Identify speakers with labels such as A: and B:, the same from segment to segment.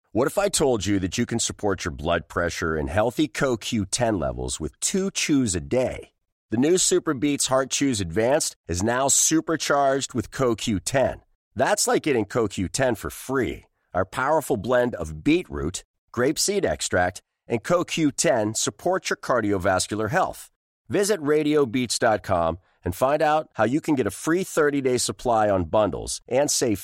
A: What if I told you that you can support your blood pressure and healthy CoQ10 levels with 2 chews a day? The new Super Beats Heart Chews Advanced is now supercharged with CoQ10. That's like getting CoQ10 for free. Our powerful blend of beetroot, grapeseed extract, and CoQ10 supports your cardiovascular health. Visit RadioBeats.com and find out how you can get a free 30-day supply on bundles and save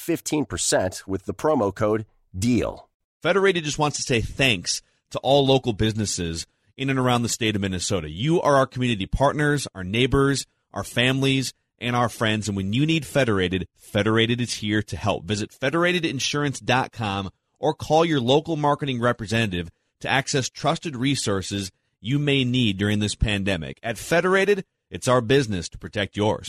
A: 15% with the promo code DEAL.
B: Federated just wants to say thanks to all local businesses in and around the state of Minnesota. You are our community partners, our neighbors, our families, and our friends. And when you need Federated, Federated is here to help. Visit federatedinsurance.com or call your local marketing representative to access trusted resources you may need during this pandemic. At Federated, it's our business to protect yours.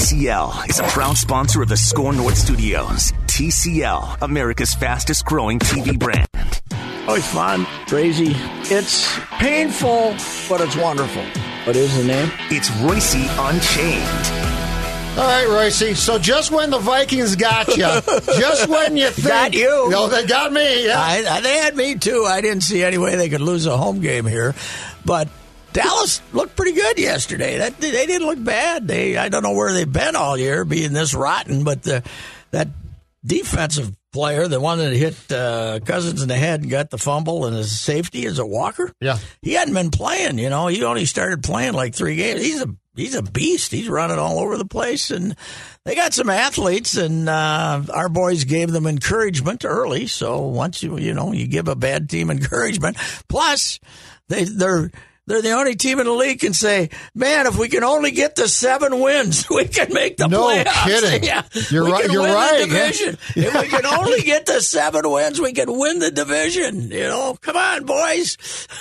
C: TCL is a proud sponsor of the Score North Studios. TCL, America's fastest growing TV brand.
D: Oh, it's fun, crazy. It's painful, but it's wonderful. What is the name?
C: It's Royce Unchained.
E: All right, Royce. So just when the Vikings got you, just when you think...
D: Got you.
E: No, they got me. Yeah.
D: They had me, too. I didn't see any way they could lose a home game here. But Dallas looked pretty good yesterday. They didn't look bad. I don't know where they've been all year, being this rotten. But that defensive player, the one that hit Cousins in the head and got the fumble and his safety, is a Walker.
E: Yeah.
D: He hadn't been playing, He only started playing like 3 games. He's a beast. He's running all over the place. And they got some athletes, and our boys gave them encouragement early. So once you give a bad team encouragement, plus they're the only team in the league can say, man, if we can only get to 7 wins, we can make the playoffs.
E: No kidding.
D: Yeah,
E: You're right.
D: You're
E: right.
D: The division.
E: Yeah.
D: If we can only get to 7 wins, we can win the division. Come on, boys.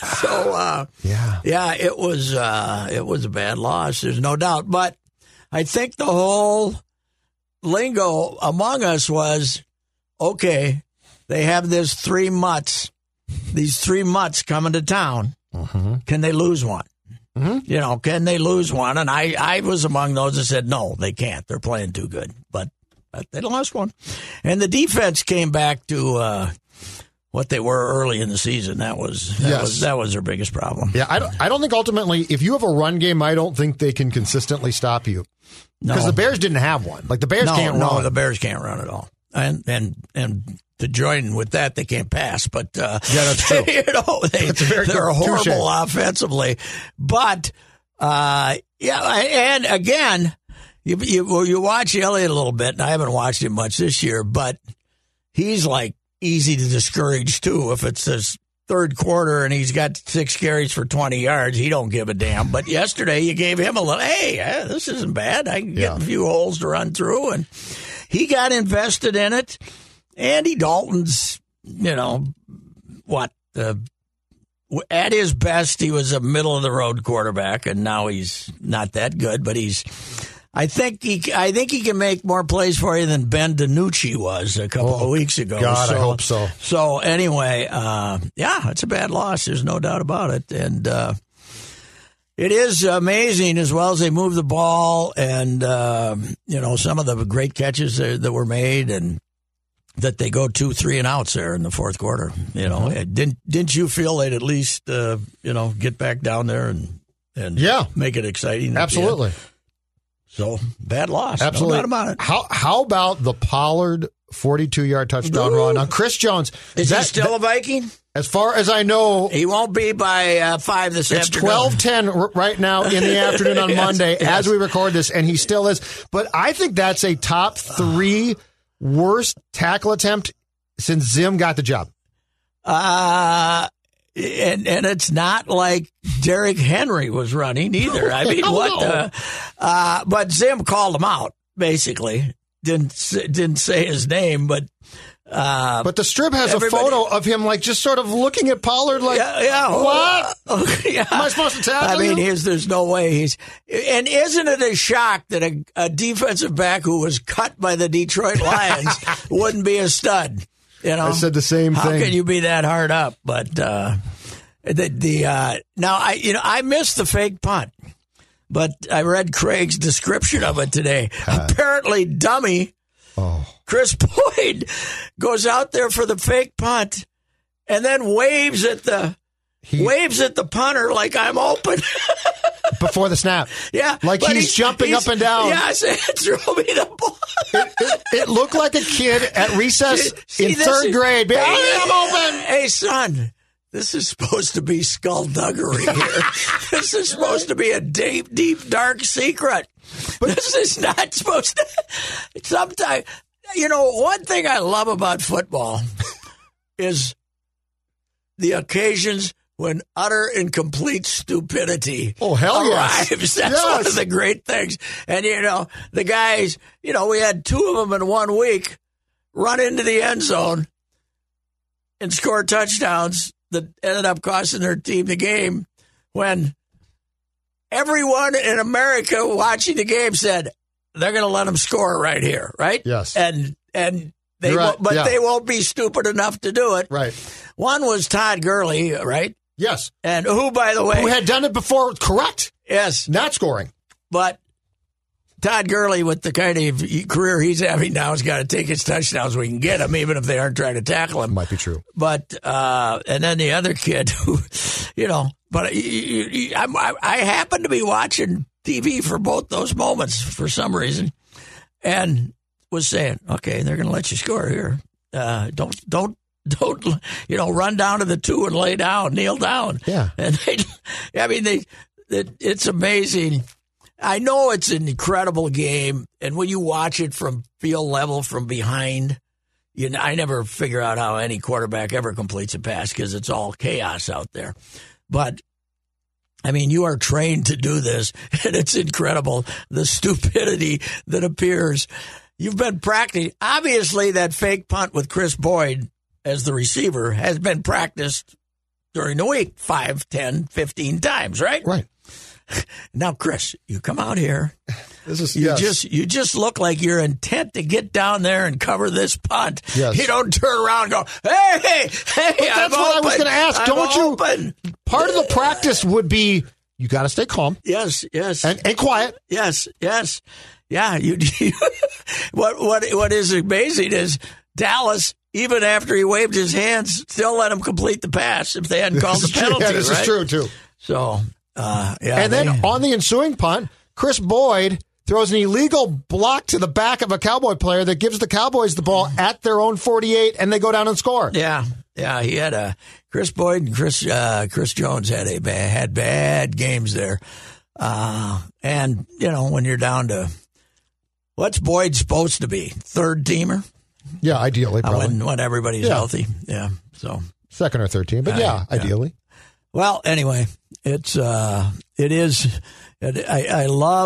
D: So, it was a bad loss. There's no doubt. But I think the whole lingo among us was, okay, they have these 3 mutts coming to town. Mm-hmm. Can they lose one? Mm-hmm. Can they lose one? And I was among those that said, no, they can't. They're playing too good. But they lost one. And the defense came back to what they were early in the season. That was their biggest problem.
E: Yeah, I don't think ultimately, if you have a run game, I don't think they can consistently stop you. Because the Bears didn't have one. Like, the Bears can't run. No,
D: the Bears can't run at all. And to join with that, they can't pass. But yeah,
E: that's true.
D: They're horrible offensively. But and again, you watch Elliott a little bit. And I haven't watched him much this year, but he's like easy to discourage too. If it's his third quarter and he's got 6 carries for 20 yards, he don't give a damn. But yesterday, you gave him a little. Hey, this isn't bad. I can get a few holes to run through, and he got invested in it. Andy Dalton's, at his best, he was a middle-of-the-road quarterback, and now he's not that good. But I think he can make more plays for you than Ben DiNucci was a couple of weeks ago.
E: God, I hope so.
D: So anyway, it's a bad loss. There's no doubt about it, and it is amazing as well as they move the ball, and some of the great catches that were made, and that they go 2, 3 and outs there in the fourth quarter.
E: Mm-hmm.
D: Didn't you feel they'd at least get back down there and make it exciting?
E: Absolutely.
D: So bad loss.
E: Absolutely.
D: No doubt about it.
E: How about the Pollard 42-yard touchdown run on Chris Jones?
D: Is he still a Viking?
E: As far as I know,
D: he won't be by 5 this afternoon.
E: It's 12:10 right now in the afternoon on Monday as we record this, and he still is. But I think that's a top 3 worst tackle attempt since Zim got the job.
D: And it's not like Derrick Henry was running either. I mean, but Zim called him out, basically. Didn't say his name, but
E: the strip has a photo of him like just sort of looking at Pollard like, what? Am I supposed to tackle
D: I mean, there's no way and isn't it a shock that a defensive back who was cut by the Detroit Lions wouldn't be a stud?
E: I said the same thing.
D: How can you be that hard up? But now I missed the fake punt, but I read Craig's description of it today. Apparently, dummy. Chris Boyd goes out there for the fake punt, and then waves at the punter like I'm open.
E: Before the snap.
D: Yeah.
E: Like he's jumping up and down.
D: Yeah, I said, throw me the ball.
E: It looked like a kid at recess in third grade. I'm open.
D: Hey, son, this is supposed to be skullduggery here. This is supposed to be a deep, deep, dark secret. But this is not supposed to. Sometimes, one thing I love about football is the occasions when utter and complete stupidity arrives. That's one of the great things. And, the guys, we had two of them in 1 week run into the end zone and score touchdowns that ended up costing their team the game when everyone in America watching the game said, they're going to let them score right here, right?
E: Yes.
D: And they they won't be stupid enough to do it.
E: Right.
D: One was Todd Gurley, right?
E: Yes.
D: And who, by the way...
E: Who had done it before, correct.
D: Yes.
E: Not scoring.
D: But Todd Gurley, with the kind of career he's having now, has got to take his touchdowns we can get him, even if they aren't trying to tackle him.
E: Might be true.
D: But, and then the other kid who, but I happened to be watching TV for both those moments for some reason and was saying, okay, they're going to let you score here. Don't run down to the 2 and lay down, kneel down.
E: Yeah.
D: And it's amazing. I know it's an incredible game, and when you watch it from field level, from behind, I never figure out how any quarterback ever completes a pass because it's all chaos out there. But, you are trained to do this, and it's incredible, the stupidity that appears. You've been practicing. Obviously, that fake punt with Chris Boyd as the receiver has been practiced during the week 5, 10, 15 times, right?
E: Right.
D: Now, Chris, you come out here.
E: You
D: just look like you're intent to get down there and cover this punt.
E: Yes.
D: You don't turn around and go, hey,
E: that's what I was going to ask. Part of the practice would be you got to stay calm.
D: Yes.
E: And quiet.
D: Yes. Yeah. What is amazing is Dallas, even after he waved his hands, still let him complete the pass if they hadn't called the penalty.
E: Yeah, this is true, too.
D: So,
E: and then on the ensuing punt, Chris Boyd throws an illegal block to the back of a Cowboy player that gives the Cowboys the ball at their own 48, and they go down and score.
D: Yeah. He had Chris Boyd and Chris Jones had bad games there, and when you're down to what's Boyd supposed to be, third teamer?
E: Yeah, ideally, probably
D: when everybody's healthy. Yeah, so
E: second or third team, but ideally.
D: Well, anyway, it is. I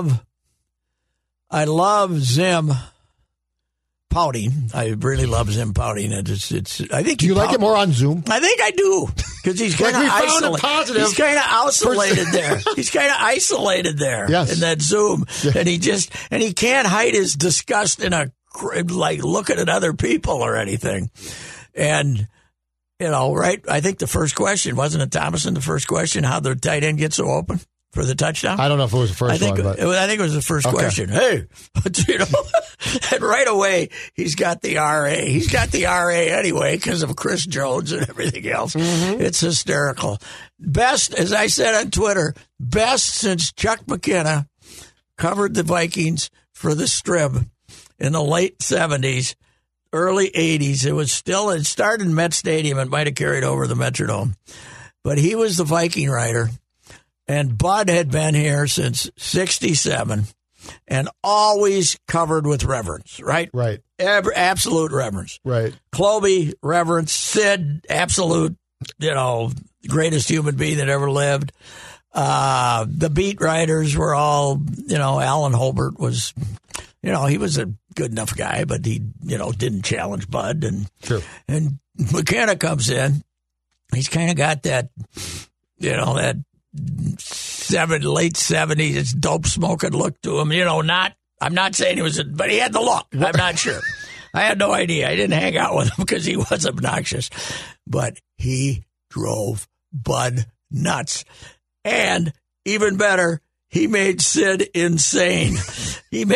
D: love Zim pouting. I really love Zim pouting. It's. I think.
E: Do you like it more on Zoom?
D: I think I do because he's kind of isolated. He's kind of isolated there. He's kind of isolated there in that Zoom, and he can't hide his disgust in looking at other people or anything, and. Right? I think the first question, wasn't it Thomason, the first question, how the tight end gets so open for the touchdown?
E: I don't know if it was the first one. But
D: I think it was the first question. Hey, and right away, he's got the RA. He's got the RA anyway because of Chris Jones and everything else. Mm-hmm. It's hysterical. Best, as I said on Twitter, best since Chuck McKenna covered the Vikings for the Strib in the late 70s. Early 80s. It started in Met Stadium. It might have carried over the Metrodome. But he was the Viking writer. And Bud had been here since 67 and always covered with reverence, right?
E: Right.
D: Absolute reverence.
E: Right.
D: Clobey, reverence. Sid, absolute, greatest human being that ever lived. The beat writers were all, Alan Holbert was, he was a good enough guy, but he, didn't challenge Bud. And
E: True.
D: And McKenna comes in. He's kind of got that, that late 70s dope smoking look to him. I'm not saying he was, but he had the look. I'm not sure. I had no idea. I didn't hang out with him because he was obnoxious, but he drove Bud nuts. And even better, he made Sid insane. Sid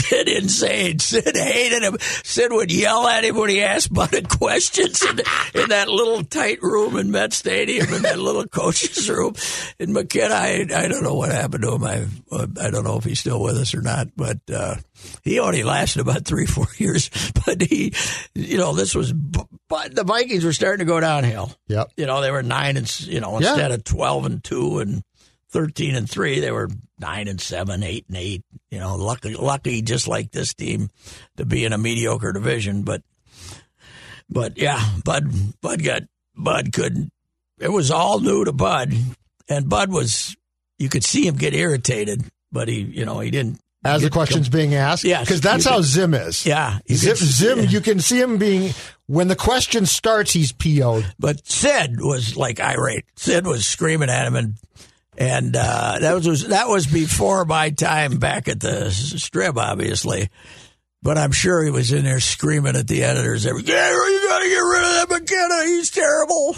D: hated him. Sid would yell at him when he asked Bud questions in that little tight room in Met Stadium, in that little coach's room. And McKenna, I don't know what happened to him. I don't know if he's still with us or not, but he only lasted about 3-4 years. But this was. But the Vikings were starting to go downhill.
E: Yep.
D: They were 9 and instead of 12-2 and 13-3, they were 9-7, 8-8. Lucky, just like this team, to be in a mediocre division. But yeah, Bud couldn't. It was all new to Bud, and Bud was. You could see him get irritated, but he didn't.
E: As the question's being asked?
D: Yes.
E: Because that's how Zim is.
D: Yeah.
E: Zim, you can see him being, when the question starts, he's PO'd.
D: But Sid was like irate. Sid was screaming at him, and that was before my time back at the Strip, obviously. But I'm sure he was in there screaming at the editors you got to get rid of that McKenna. He's terrible,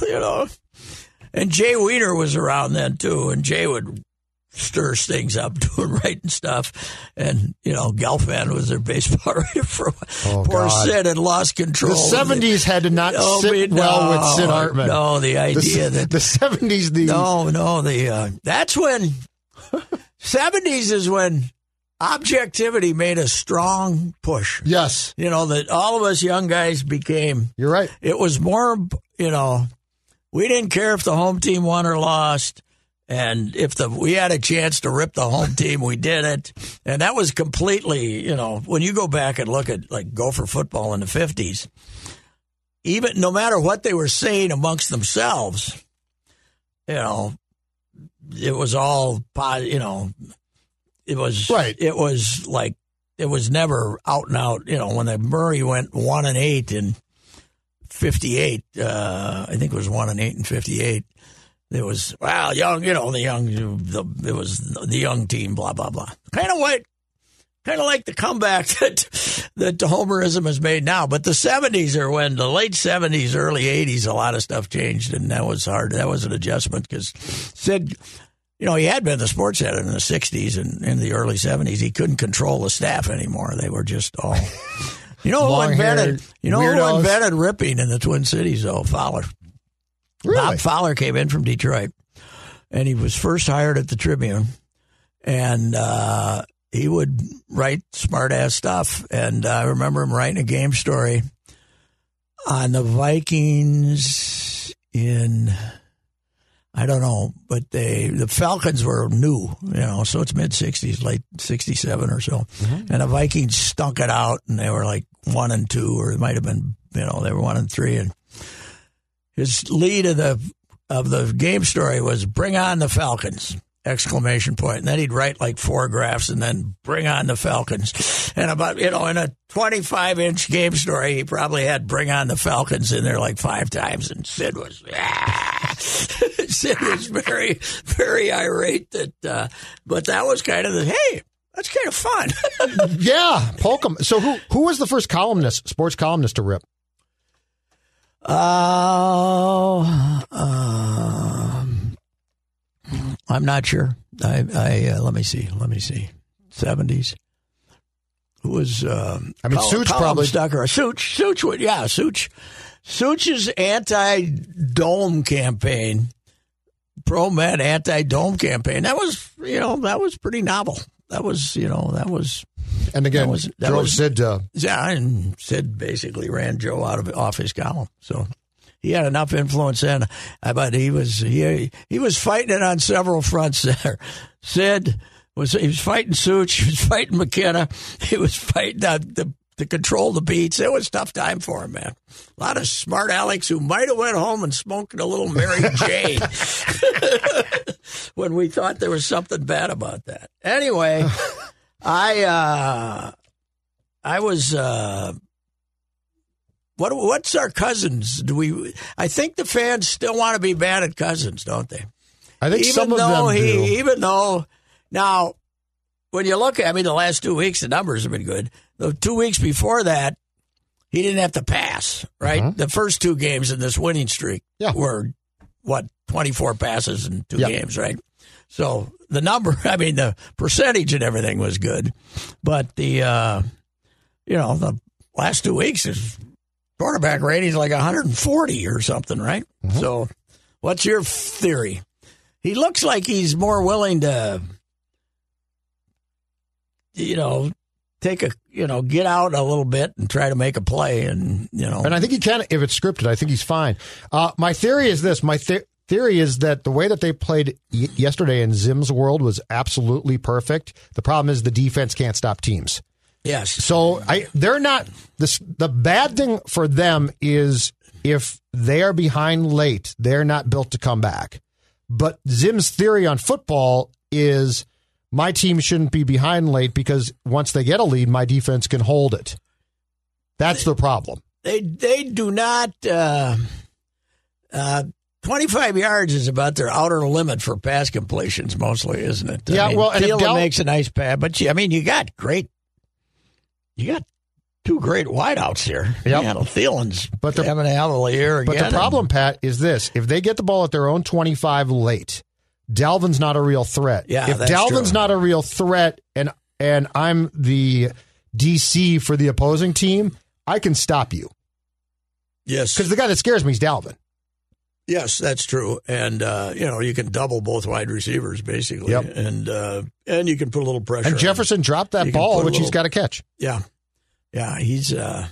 D: And Jay Weiner was around then, too, and Jay would stirs things up, doing writing stuff. And, Gelfand was their baseball writer for a while. Poor Sid had lost control.
E: The 70s had to not sit well with Sid Hartman.
D: No, the idea
E: that... The 70s...
D: That's when... 70s is when objectivity made a strong push.
E: Yes.
D: That all of us young guys became...
E: You're right.
D: It was more, we didn't care if the home team won or lost. And if we had a chance to rip the home team, we did it. And that was completely, when you go back and look at like Gopher football in the 50s, even no matter what they were saying amongst themselves, it was all, it was right. It was like, it was never out and out. When the Murray went 1-8 in 58, I think it was 1-8 in 58. It was young, it was the young team, blah blah blah. Kind of like the comeback that the Homerism has made now. But the 70s are when the late 70s, early 80s, a lot of stuff changed, and that was hard. That was an adjustment because Sid, he had been the sports editor in the 60s and in the early 70s. He couldn't control the staff anymore. They were just all. Who invented ripping in the Twin Cities though? Fowler.
E: Really?
D: Bob Fowler came in from Detroit, and he was first hired at the Tribune, and he would write smart-ass stuff. And I remember him writing a game story on the Vikings in, I don't know, but the Falcons were new, so it's mid-'60s, late 67 or so. Mm-hmm. And the Vikings stunk it out, and they were like 1-2, or it might have been, they were 1-3, and his lead of the game story was "Bring on the Falcons!" ! And then he'd write like 4 graphs and then "Bring on the Falcons!" And about in a 25-inch game story, he probably had "Bring on the Falcons!" in there like 5 times. And Sid was very, very irate. But that was kind of hey, that's kind of fun.
E: Yeah, poke 'em. So who was the first sports columnist to rip?
D: I'm not sure. Let me see. 70s. Who was?
E: Such probably
D: Stucker. Such would. Yeah, Such's anti-dome campaign, pro-Met anti-dome campaign. That was pretty novel. That was.
E: And again, drove Sid to...
D: Yeah, and Sid basically ran Joe off his column. So he had enough influence then. But he was fighting it on several fronts there. Sid was fighting Such, he was fighting McKenna, he was fighting to control the beats. It was a tough time for him, man. A lot of smart Alex who might have went home and smoked a little Mary Jane when we thought there was something bad about that. Anyway, I was what's our Cousins? I think the fans still want to be bad at Cousins, don't they?
E: I think some of them do.
D: Even though now when you look at the last 2 weeks the numbers have been good. The 2 weeks before that, he didn't have to pass, right? Uh-huh. The first 2 games in this winning streak were 24 passes in 2 games, right? So the number, I mean, the percentage and everything was good, but the the last 2 weeks his quarterback rating is like 140 or something, right? Mm-hmm. So, what's your theory? He looks like he's more willing to, take get out a little bit and try to make a play, and
E: And I think he can if it's scripted. I think he's fine. My theory is this. My theory is that the way that they played yesterday in Zim's world was absolutely perfect. The problem is the defense can't stop teams.
D: Yes.
E: So they're not the bad thing for them is if they are behind late, they're not built to come back. But Zim's theory on football is my team shouldn't be behind late because once they get a lead, my defense can hold it. That's the problem.
D: They do not. 25 yards is about their outer limit for pass completions, mostly, isn't it?
E: Yeah, and
D: Thielen makes a nice pass, but you got two great wideouts here.
E: Yep.
D: Thielen's having a hell of a year again.
E: But the problem, Pat, is this: if they get the ball at their own 25 late, Dalvin's not a real threat.
D: Yeah,
E: if
D: that's
E: Dalvin's
D: true.
E: not a real threat, and I'm the DC for the opposing team, I can stop you.
D: Yes,
E: because the guy that scares me is Dalvin.
D: Yes, that's true, and you can double both wide receivers basically,
E: yep.
D: and you can put a little pressure.
E: And Jefferson dropped that ball, which he's got to catch.
D: Yeah, he's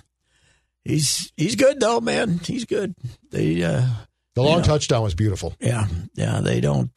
D: good though, man. He's good. The
E: long touchdown was beautiful.
D: Yeah. They don't.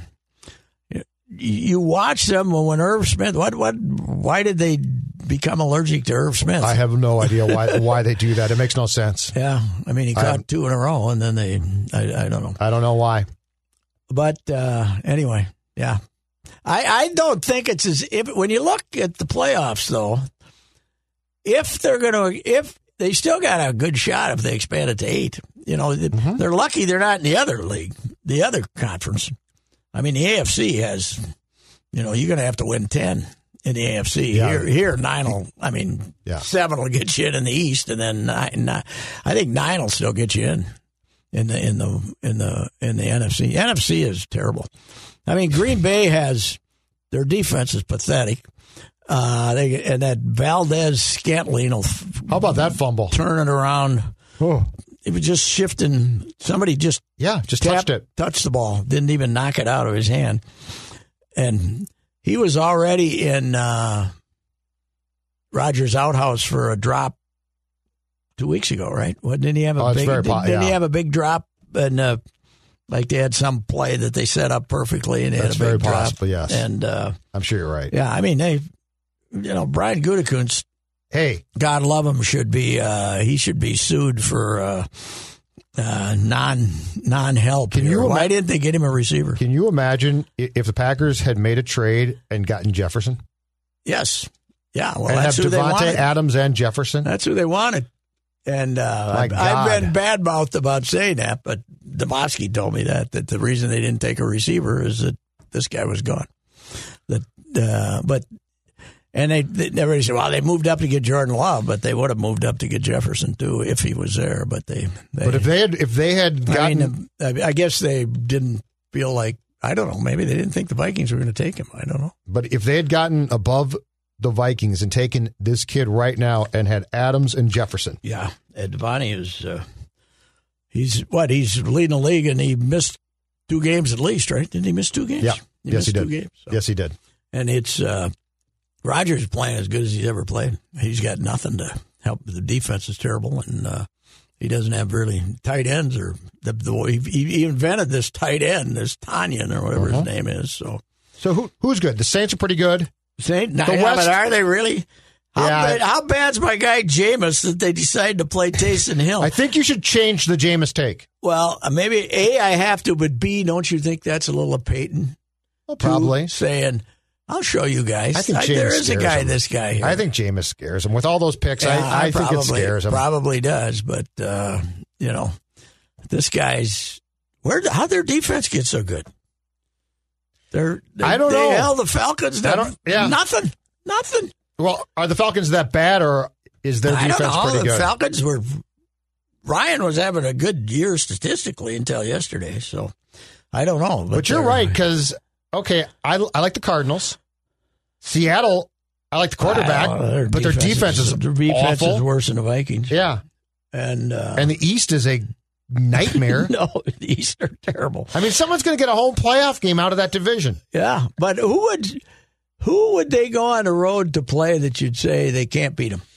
D: You watch them when Irv Smith. Why did they become allergic to Irv Smith?
E: I have no idea why they do that. It makes no sense.
D: Yeah, I mean he caught two in a row, and then I don't know.
E: I don't know why.
D: But anyway, yeah, I don't think it's as if when you look at the playoffs though, if they still got a good shot if they expand it to 8. They're lucky they're not in the other league, the other conference. I mean, the AFC has, you're going to have to win 10 in the AFC.
E: Yeah.
D: Here, 9 will, 7 will get you in the East, and then 9, I think 9 will still get you in the NFC. NFC is terrible. I mean, Green Bay their defense is pathetic. And that Valdez-Scantling will.
E: How about that fumble?
D: Turn it around.
E: Oh.
D: It was just shifting. Somebody just
E: touched
D: the ball. Didn't even knock it out of his hand. And he was already in Rodgers' outhouse for a drop 2 weeks ago, right? Didn't he have Didn't he have a big drop? And like they had some play that they set up perfectly, and they had a big drop.
E: Possible, yes.
D: And
E: I'm sure you're right.
D: Yeah, I mean Brian Gutekunst.
E: Hey,
D: God love him. Should be he should be sued for non-help. Why didn't they get him a receiver?
E: Can you imagine if the Packers had made a trade and gotten Jefferson?
D: Yes. Yeah. Well,
E: and
D: that's
E: have
D: who they
E: Devontae
D: wanted.
E: Adams and Jefferson.
D: That's who they wanted. And I've been badmouthed about saying that, but Demosky told me that the reason they didn't take a receiver is that this guy was gone. And everybody said, well, they moved up to get Jordan Love, but they would have moved up to get Jefferson too if he was there. But if they had gotten, I guess they didn't feel like, I don't know, maybe they didn't think the Vikings were going to take him. I don't know.
E: But if they had gotten above the Vikings and taken this kid right now and had Adams and Jefferson,
D: yeah, Ed Devani is he's leading the league, and he missed 2 games at least, right? Didn't he miss 2 games?
E: Yeah,
D: yes, he did.
E: 2 games, so. Yes, he did.
D: And it's. Rodgers is playing as good as he's ever played. He's got nothing to help. The defense is terrible, and he doesn't have really tight ends. Or he invented this tight end, this Tanyan or whatever his name is. So
E: who's good? The Saints are pretty good.
D: But are they really? How bad's my guy Jameis that they decided to play Taysom Hill?
E: I think you should change the Jameis take.
D: Well, maybe A, I have to, but B, don't you think that's a little of Peyton?
E: Well, probably
D: saying, I'll show you guys.
E: I think
D: there is a guy,
E: him.
D: this guy here.
E: I think Jameis scares him. With all those picks, I think it scares him.
D: Probably does, but, this guy's... How'd their defense get so good?
E: I don't know.
D: Hell, the Falcons... Nothing.
E: Well, are the Falcons that bad, or is their defense pretty good?
D: The Falcons were... Ryan was having a good year statistically until yesterday, so I don't know.
E: But you're right, because... okay, I like the Cardinals. Seattle, I like the quarterback, but their defense is awful.
D: Is worse than the Vikings.
E: Yeah.
D: And
E: the East is a nightmare.
D: No, the East are terrible.
E: I mean, someone's going to get a home playoff game out of that division.
D: Yeah, but who would they go on the road to play that you'd say they can't beat them?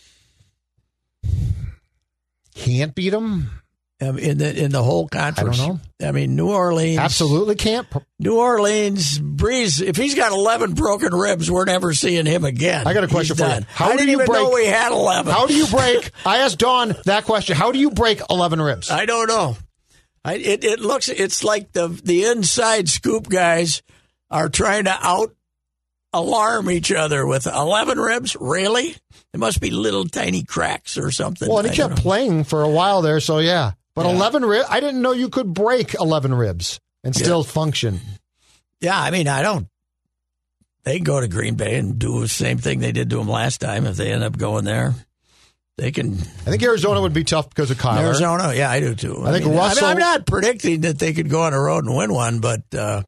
E: Can't beat them?
D: In the whole conference.
E: I don't know.
D: I mean, New Orleans.
E: Absolutely can't.
D: New Orleans, Breeze, if he's got 11 broken ribs, we're never seeing him again.
E: I got a question for you.
D: I didn't even know we had 11.
E: How do you break? I asked Dawn that question. How do you break 11 ribs?
D: I don't know. It's like the inside scoop guys are trying to out-alarm each other with 11 ribs. Really? There must be little tiny cracks or something.
E: Well, and he kept playing for a while there, so yeah. But 11 ribs, I didn't know you could break 11 ribs and still function.
D: Yeah, I mean, they can go to Green Bay and do the same thing they did to them last time if they end up going there. They can. I
E: think Arizona would be tough because of Kyler.
D: Arizona, yeah, I do too. Russell. I'm not predicting that they could go on the road and win one, but they're,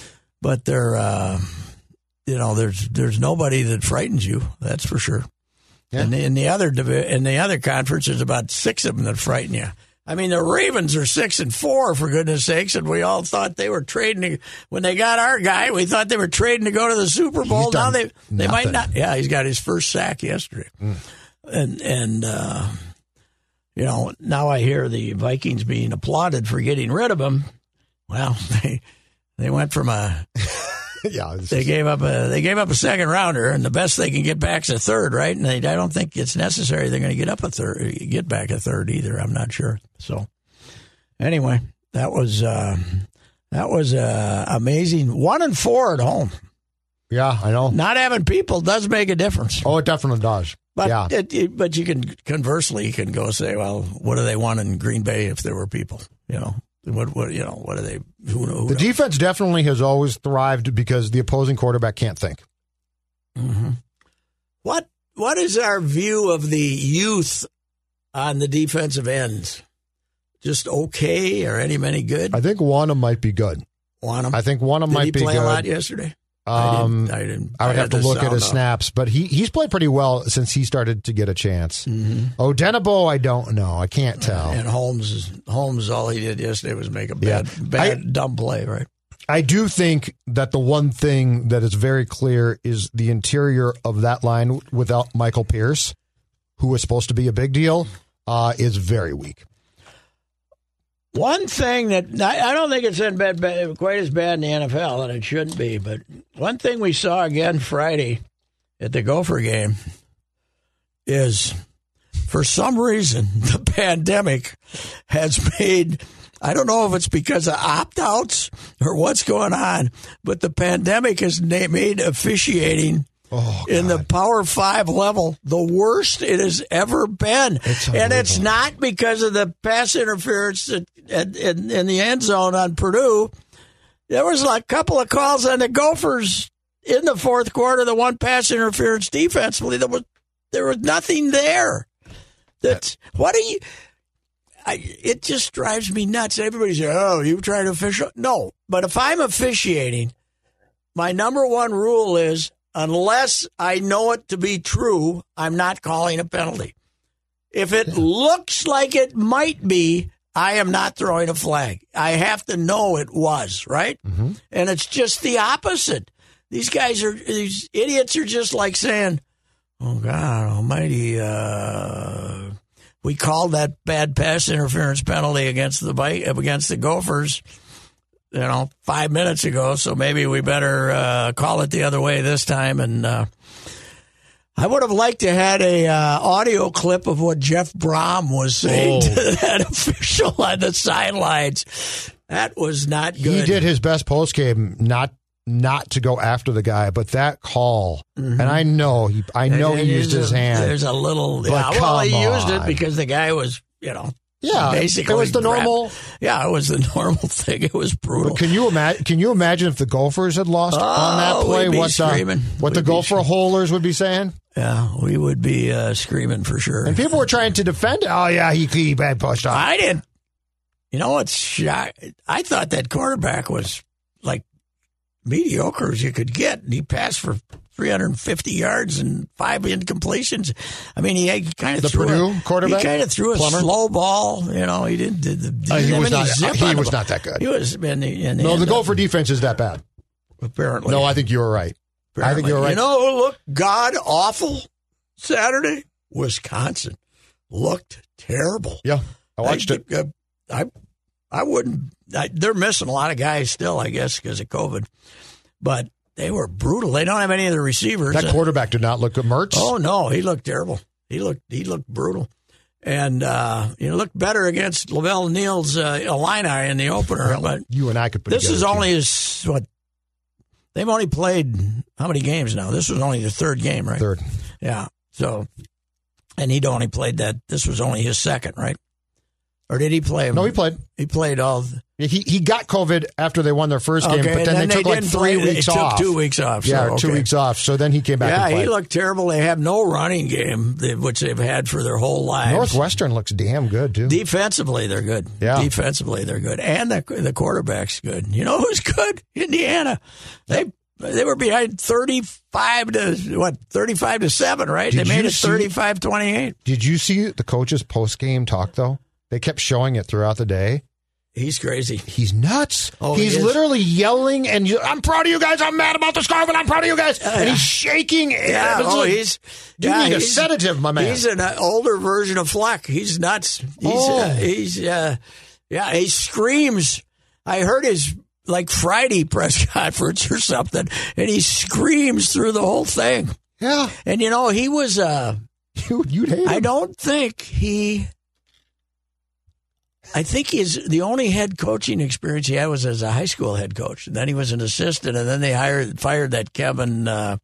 D: there's nobody that frightens you. That's for sure. Yeah. And in the other conference, there's about 6 of them that frighten you. I mean, the Ravens are 6-4 for goodness sakes, and we all thought they were trading when they got our guy. We thought they were trading to go to the Super Bowl. Now they might not. Yeah, he's got his first sack yesterday, and now I hear the Vikings being applauded for getting rid of him. Well, they went from a. Yeah, they gave up a second rounder, and the best they can get back is a third, right? And I don't think it's necessary they're going to get back a third either. I'm not sure. So, anyway, that was amazing. 1-4 at home.
E: Yeah, I know.
D: Not having people does make a difference.
E: Oh, it definitely does.
D: But but you can conversely go say, well, what do they want in Green Bay if there were people? What are they? Who knows?
E: The defense definitely has always thrived because the opposing quarterback can't think.
D: Mm-hmm. What is our view of the youth on the defensive ends? Just okay, or any good?
E: I think Wanham might be good.
D: Wanham?
E: I think Wanham might be good.
D: Did he play a lot yesterday?
E: I would have to look at his snaps, but he's played pretty well since he started to get a chance. Mm-hmm. Odenigbo, I don't know. I can't tell.
D: And Holmes, all he did yesterday was make a dumb play, right?
E: I do think that the one thing that is very clear is the interior of that line without Michael Pierce, who was supposed to be a big deal, is very weak.
D: One thing that I don't think it's quite as bad in the NFL, and it shouldn't be, but one thing we saw again Friday at the Gopher game is, for some reason, the pandemic has made, I don't know if it's because of opt-outs or what's going on, but the pandemic has made officiating in the Power 5 level the worst it has ever been. And it's not because of the pass interference in the end zone on Purdue. There was a couple of calls on the Gophers in the fourth quarter, the one pass interference defensively. There was nothing there. It just drives me nuts. Everybody says, oh, you try to officiate? No, but if I'm officiating, my number one rule is, unless I know it to be true, I'm not calling a penalty. If it looks like it might be, I am not throwing a flag. I have to know it was, right? Mm-hmm. And it's just the opposite. These idiots are just like saying, oh, God almighty, we called that bad pass interference penalty against the Gophers 5 minutes ago, so maybe we better call it the other way this time. And I would have liked to had a audio clip of what Jeff Brom was saying to that official on the sidelines. That was not good.
E: He did his best postgame not to go after the guy, but that call, and I know he used his hand.
D: There's a little, he used it because the guy was, basically
E: it was the normal.
D: Yeah, it was the normal thing. It was brutal.
E: But can you imagine if the Gophers had lost on that play? What the Gopher holers would be saying?
D: Yeah, we would be screaming for sure.
E: And people were trying to defend it. Oh yeah, he bad pushed off.
D: I didn't. You know what's shocking? I thought that quarterback was mediocre as you could get. And he passed for 350 yards and 5 incompletions. I mean, he kind of threw
E: Purdue quarterback.
D: He kind of threw a slow ball. He didn't. He was
E: not that good.
D: He was.
E: No, the Gopher defense is that bad.
D: Apparently.
E: No, I think you were right. I think you were right.
D: You know who looked god awful Saturday? Wisconsin looked terrible.
E: Yeah, I watched it.
D: I wouldn't. They're missing a lot of guys still, I guess, because of COVID. But they were brutal. They don't have any of the receivers.
E: That quarterback did not look good. Mertz?
D: Oh, no. He looked terrible. He looked brutal. And looked better against Lavelle Neal's Illini in the opener.
E: Well,
D: but
E: you and I could put
D: this
E: together
D: is only they've only played how many games now? This was only the third game, right?
E: Third.
D: Yeah. So, and he'd only played that. This was only his second, right? Or did he play?
E: No, he played.
D: He played all.
E: He got COVID after they won their first game, but then they took like 3 weeks off.
D: 2 weeks off.
E: Yeah, 2 weeks off. So then he came back and played.
D: Yeah, he looked terrible. They have no running game, which they've had for their whole lives.
E: Northwestern looks damn good, too.
D: Defensively, they're good.
E: Yeah.
D: Defensively, they're good. And the quarterback's good. You know who's good? Indiana. They were behind 35 to 7, right? They made it 35-28.
E: Did you see the coach's post-game talk, though? They kept showing it throughout the day.
D: He's crazy.
E: He's nuts.
D: Oh,
E: he's literally yelling, and I'm proud of you guys. I'm mad about the scar, but I'm proud of you guys. And he's shaking.
D: Yeah,
E: you need a sedative, my man.
D: He's an older version of Fleck. He's nuts. He screams. I heard his Friday press conference or something, and he screams through the whole thing.
E: Yeah.
D: And he was
E: you'd hate him.
D: I think the only head coaching experience he had was as a high school head coach. And then he was an assistant, and then they fired that Kevin, the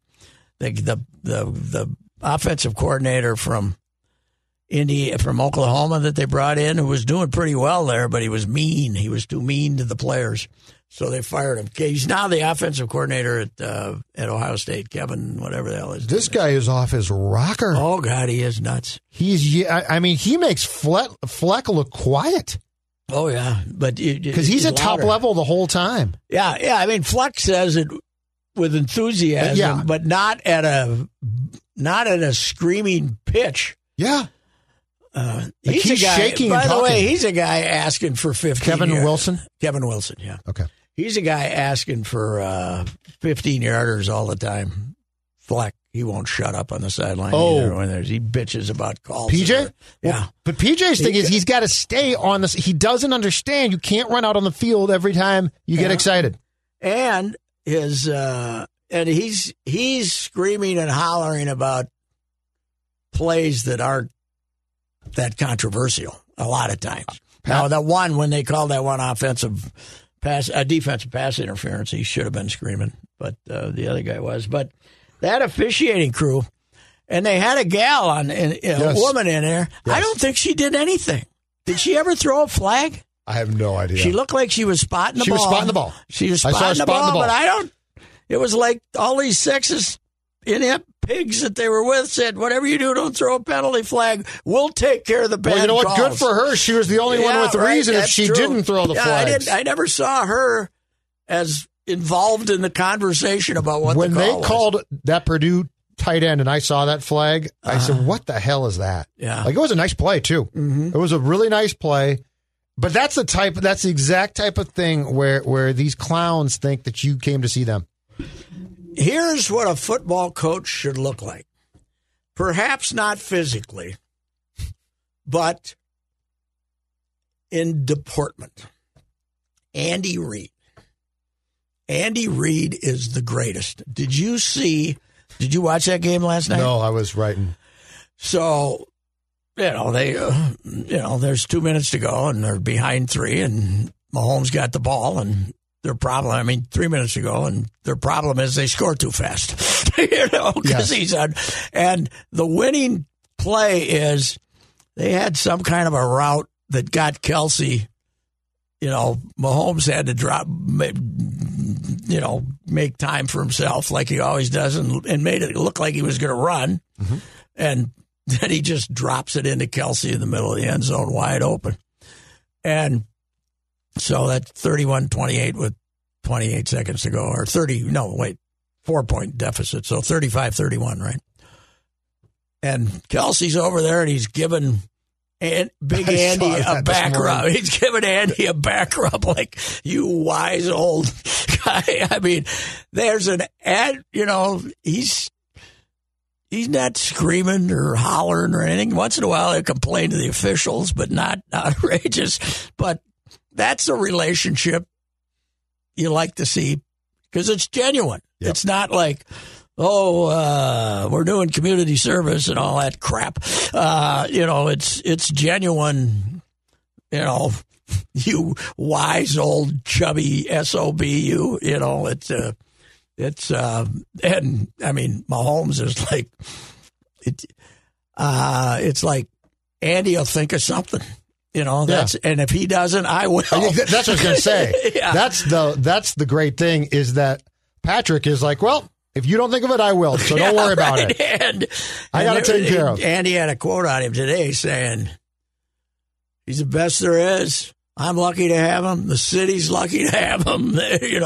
D: offensive coordinator from Oklahoma that they brought in, who was doing pretty well there, but he was mean. He was too mean to the players. So they fired him. He's now the offensive coordinator at Ohio State, Kevin, whatever the hell is.
E: This guy is off his rocker.
D: Oh, God, he is nuts.
E: He makes Fleck look quiet.
D: Oh, yeah.
E: Because he's at top level the whole time.
D: Yeah. I mean, Fleck says it with enthusiasm, but not at a screaming pitch.
E: Yeah.
D: He's a guy,
E: shaking.
D: By the
E: talking.
D: way, he's a guy asking for 15.
E: Kevin Wilson?
D: Kevin Wilson, yeah.
E: Okay.
D: He's a guy asking for 15-yarders all the time. Fleck, he won't shut up on the sideline either when he bitches about calls.
E: PJ?
D: Yeah.
E: But PJ's thing is he's got to stay on this. He doesn't understand. You can't run out on the field every time you get excited.
D: And he's screaming and hollering about plays that aren't that controversial a lot of times. Now, the one when they called that one defensive pass interference, he should have been screaming, but the other guy was. But that officiating crew, and they had a gal a woman in there. Yes. I don't think she did anything. Did she ever throw a flag?
E: I have no idea.
D: She looked like she was spotting the ball.
E: She was spotting the ball.
D: She was spotting the ball, but I don't. It was like all these sexist inept pigs that they were with said, whatever you do, don't throw a penalty flag. We'll take care of the bad calls.
E: Well, you know what? Good for her. She was the only one with the reason if she didn't throw the flags.
D: I never saw her as involved in the conversation about what
E: when
D: the call
E: they
D: was.
E: called that Purdue tight end and I saw that flag, I said, what the hell is that?
D: Yeah.
E: Like, it was a nice play, too.
D: Mm-hmm.
E: It was a really nice play. But that's the exact type of thing where these clowns think that you came to see them.
D: Here's what a football coach should look like. Perhaps not physically, but in deportment. Andy Reid. Andy Reid is the greatest. Did you watch that game last night?
E: No, I was writing.
D: So, there's 2 minutes to go and they're behind 3 and Mahomes got the ball and their problem, 3 minutes ago, and their problem is they score too fast, because he's on. And the winning play is they had some kind of a route that got Kelsey. Mahomes had to drop, make time for himself like he always does, and made it look like he was going to run, and then he just drops it into Kelsey in the middle of the end zone, wide open, and. So that's 31-28 with 28 seconds to go, or 4-point deficit, so 35-31, right? And Kelsey's over there, and he's giving Big Andy a back rub. He's giving Andy a back rub like, you wise old guy. I mean, there's an ad, he's not screaming or hollering or anything. Once in a while, he'll complain to the officials, but not outrageous. But that's a relationship you like to see because it's genuine. Yep. It's not like, we're doing community service and all that crap. It's genuine, you wise old chubby SOB, and I mean, Mahomes is like, it's like Andy will think of something. And if he doesn't, I will.
E: That's what I was going to say.
D: Yeah.
E: That's the great thing is that Patrick is like, well, if you don't think of it, I will. So don't worry about it.
D: And
E: I got to take care of.
D: Andy had a quote on him today saying, he's the best there is. I'm lucky to have him. The city's lucky to have him,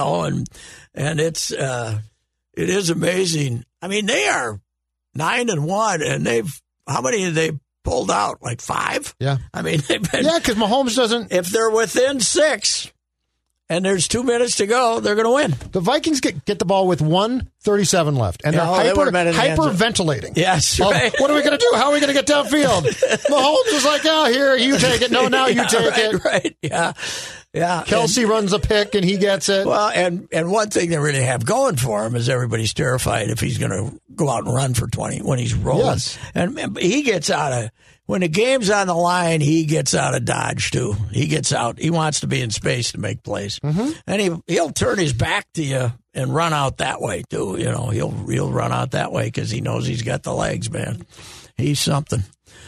D: and it is amazing. I mean, they are 9-1, and how many have they pulled out? Like 5?
E: Yeah.
D: I mean,
E: because Mahomes doesn't.
D: If they're within 6 and there's 2 minutes to go, they're going to win.
E: The Vikings get the ball with 1:37 left, and they're hyperventilating.
D: Yes, right.
E: What are we going to do? How are we going to get downfield? Mahomes is like, here, you take it. No, now you take it.
D: Right, yeah. Yeah.
E: Kelsey runs a pick, and he gets it.
D: Well, and one thing they really have going for him is everybody's terrified if he's going to go out and run for 20 when he's rolling.
E: Yes.
D: And he gets out of... When the game's on the line, he gets out of dodge, too. He gets out. He wants to be in space to make plays. Mm-hmm. And he'll turn his back to you and run out that way, too. He'll run out that way because he knows he's got the legs, man. He's something.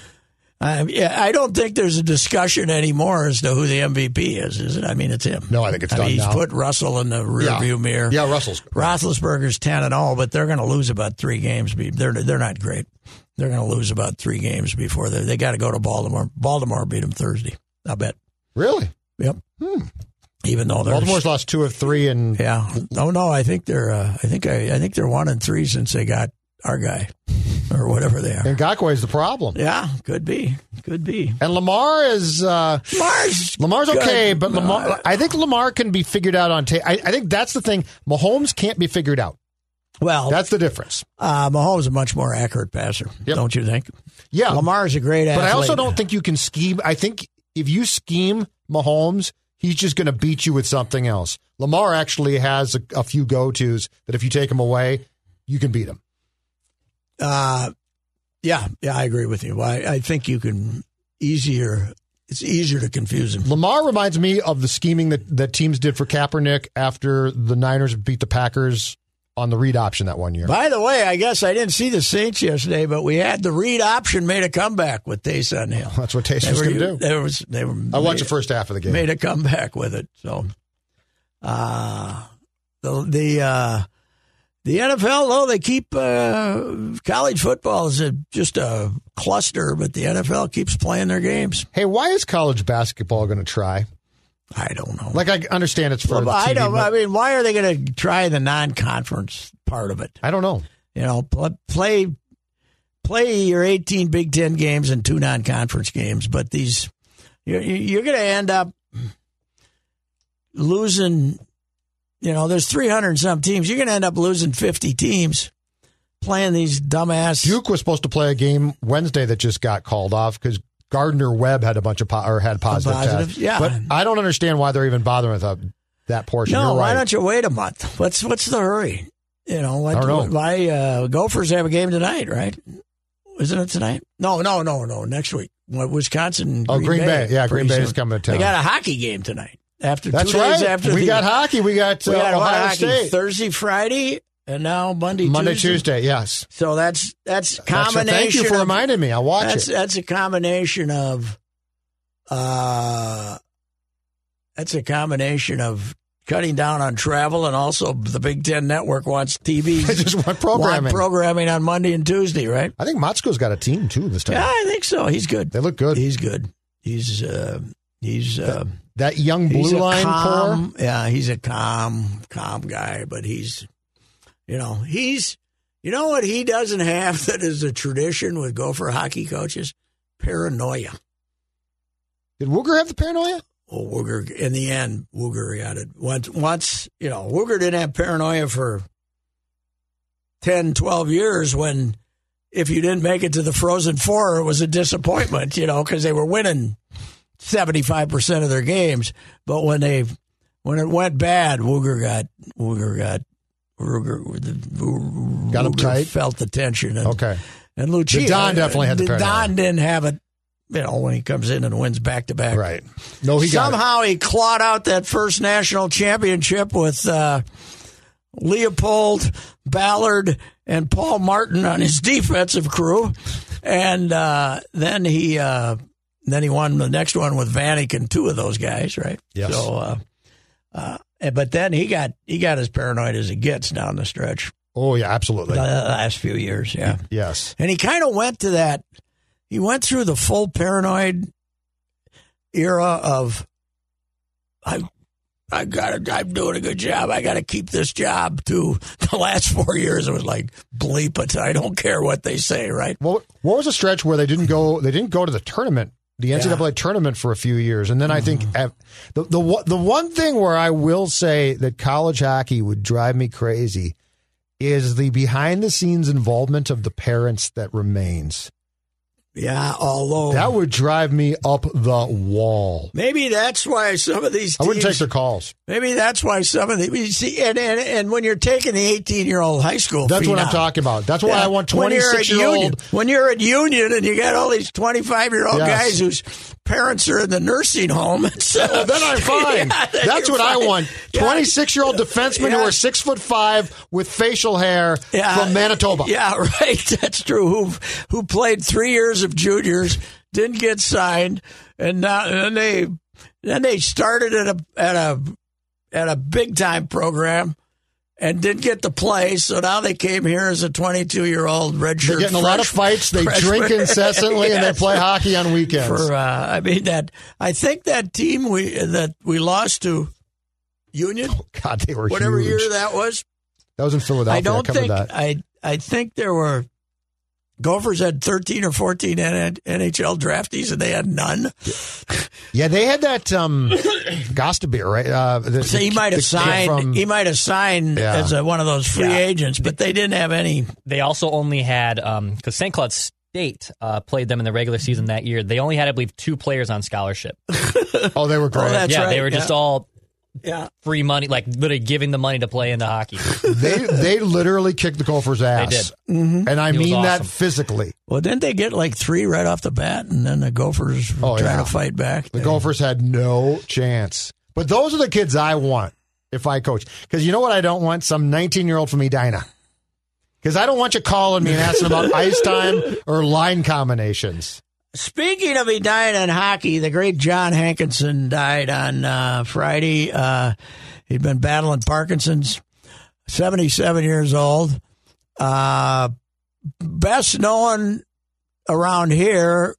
D: I don't think there's a discussion anymore as to who the MVP is it? I mean, it's him.
E: No, I think it's done
D: he's
E: now.
D: Put Russell in the rearview mirror.
E: Yeah, Russell's great.
D: Roethlisberger's 10-0, but they're going to lose about 3 games. They're not great. They're going to lose about 3 games before they got to go to Baltimore. Baltimore beat them Thursday, I bet.
E: Really?
D: Yep. Even though
E: Baltimore's lost 2 of 3, and
D: yeah. Oh no, I think they're 1-3 since they got our guy or whatever they are.
E: And Ngakoue is the problem.
D: Yeah, could be.
E: And Lamar is Lamar's okay, but I think Lamar can be figured out on tape. I think that's the thing. Mahomes can't be figured out.
D: Well,
E: that's the difference.
D: Mahomes is a much more accurate passer, don't you think?
E: Yeah.
D: Lamar is a great athlete.
E: But I also don't think you can scheme. I think if you scheme Mahomes, he's just going to beat you with something else. Lamar actually has a few go-tos that if you take him away, you can beat him.
D: Yeah, I agree with you. I think you can it's easier to confuse him.
E: Lamar reminds me of the scheming that teams did for Kaepernick after the Niners beat the Packers on the read option that one year.
D: By the way, I guess I didn't see the Saints yesterday, but we had the read option made a comeback with Taysom Hill.
E: That's what Taysom was going to do. I watched the first half of the game.
D: Made a comeback with it. So, the NFL, though, they keep college football is just a cluster, but the NFL keeps playing their games.
E: Hey, why is college basketball going to try?
D: I don't know.
E: Like, I understand it's for the TV,
D: I mean, why are they going to try the non-conference part of it?
E: I don't know.
D: Play your 18 Big Ten games and 2 non-conference games, but you're going to end up losing. There's 300 and some teams. You're going to end up losing 50 teams playing these dumbass.
E: Duke was supposed to play a game Wednesday that just got called off because Gardner Webb had a bunch of had positive tests.
D: Yeah,
E: but I don't understand why they're even bothering with that portion.
D: No,
E: You're right.
D: Why don't you wait a month? What's the hurry?
E: I don't know.
D: Why Gophers have a game tonight, right? Isn't it tonight? No. Next week, Wisconsin.
E: Green Bay. Yeah, Green Bay is coming to town.
D: They got a hockey game tonight. That's
E: 2 days after we got hockey. We got Ohio
D: hockey
E: State
D: Thursday, Friday. And now Monday,
E: Tuesday, yes.
D: So that's combination.
E: Thank you for reminding me. I'll watch it.
D: That's a combination of cutting down on travel, and also the Big Ten Network wants TV.
E: They just want programming
D: on Monday and Tuesday, right?
E: I think Motzko's got a team too this time.
D: Yeah, I think so. He's good.
E: They look good.
D: He's good. He's He's
E: that young blue line
D: core.
E: core.
D: Yeah, he's a calm guy, but he's you know what he doesn't have that is a tradition with Gopher hockey coaches? Paranoia.
E: Did Wooger have the paranoia?
D: Well, Wooger, in the end, Wooger got it. Once Wooger didn't have paranoia for 10, 12 years when if you didn't make it to the Frozen Four, it was a disappointment, because they were winning 75% of their games. But when it went bad, Wooger got
E: him tight.
D: Felt the tension. And
E: The
D: Lucia,
E: Don definitely had the paranoia.
D: Don didn't have it. When he comes in and wins back-to-back.
E: Right. No,
D: Somehow he clawed out that first national championship with Leopold, Ballard, and Paul Martin on his defensive crew. And then he won the next one with Vanek and two of those guys, right?
E: Yes.
D: So, but then he got as paranoid as it gets down the stretch.
E: Oh, yeah, absolutely.
D: The last few years, yeah.
E: Yes.
D: And he kind of went to that. He went through the full paranoid era of, I'm doing a good job. I got to keep this job. To the last 4 years, it was like, bleep it. I don't care what they say, right?
E: Well, what was a stretch where they didn't go to the tournament, the NCAA tournament for a few years, and then I think the one thing where I will say that college hockey would drive me crazy is the behind the scenes involvement of the parents that remains.
D: Yeah, although
E: that would drive me up the wall.
D: Maybe that's why some of these teams,
E: I wouldn't take their calls.
D: Maybe that's why some of the see and when you're taking the 18-year-old high school,
E: that's what I'm talking about. That's why I want 26-year-old.
D: When you're at Union and you got all these 25-year-old guys whose parents are in the nursing home, so
E: then I'm fine. That's what fine. I want. 26-year-old defensemen who are 6'5" with facial hair from Manitoba.
D: Yeah, right. That's true. Who played 3 years of juniors, didn't get signed, and then they started at a big time program and didn't get to play. So now they came here as a 22-year-old redshirt.
E: They're getting a lot of fights. They drink incessantly and they play hockey on weekends.
D: I think that team we lost to Union.
E: Oh, God, they were
D: whatever
E: huge.
D: year that was.
E: That was in Philadelphia.
D: I think there were. Gophers had 13 or 14 NHL draftees, and they had none.
E: Yeah, they had that Gostabeer, right?
D: So he might have signed. He might have signed as one of those free agents, but they didn't have any.
F: They also only had because St. Cloud State played them in the regular season that year. They only had, I believe, 2 players on scholarship.
E: Oh, they were great.
D: That's right.
F: They were just all. Free money, like literally giving the money to play in the hockey.
E: They literally kicked the Gophers' ass.
F: They did.
D: Mm-hmm.
E: And I mean that physically.
D: Well, didn't they get like 3 right off the bat, and then the Gophers were trying to fight back?
E: The Gophers had no chance. But those are the kids I want if I coach. Because you know what I don't want? Some 19-year-old from Edina. Because I don't want you calling me and asking about ice time or line combinations.
D: Speaking of Edina and hockey, the great John Hankinson died on Friday. He'd been battling Parkinson's, 77 years old. Best known around here